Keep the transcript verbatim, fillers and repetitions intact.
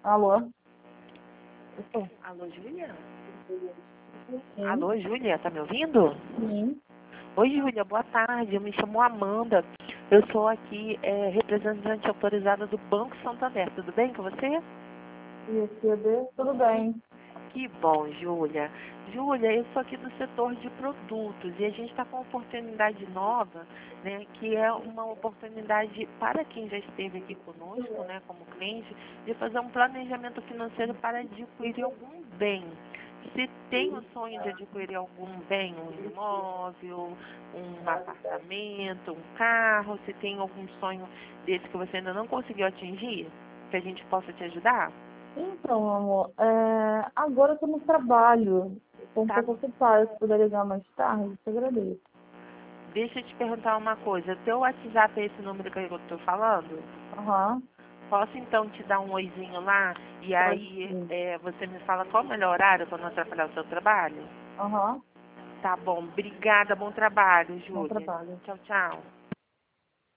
Alô? Alô, Júlia? Sim. Alô, Júlia, tá me ouvindo? Sim. Oi, Júlia, boa tarde. Eu me chamo Amanda. Eu sou aqui é, representante autorizada do Banco Santander. Tudo bem com você? E C D? Tudo bem. Que bom, Júlia. Júlia, eu sou aqui do setor de produtos e a gente está com uma oportunidade nova, né, que é uma oportunidade para quem já esteve aqui conosco, né, como cliente, de fazer um planejamento financeiro para adquirir algum bem. Se tem o sonho de adquirir algum bem, um imóvel, um apartamento, um carro, se tem algum sonho desse que você ainda não conseguiu atingir, que a gente possa te ajudar? Então, amor, é, agora eu tô no trabalho. Estou um Tá. pouco ocupada. Se puder ligar mais tarde, te agradeço. Deixa eu te perguntar uma coisa. Teu WhatsApp é esse número que eu tô falando? Aham. Posso então te dar um oizinho lá e Pode aí sim. é, você me fala qual é o melhor horário para não atrapalhar o seu trabalho? Aham. Tá bom. Obrigada. Bom trabalho, Bom Júlia. trabalho. Tchau, tchau.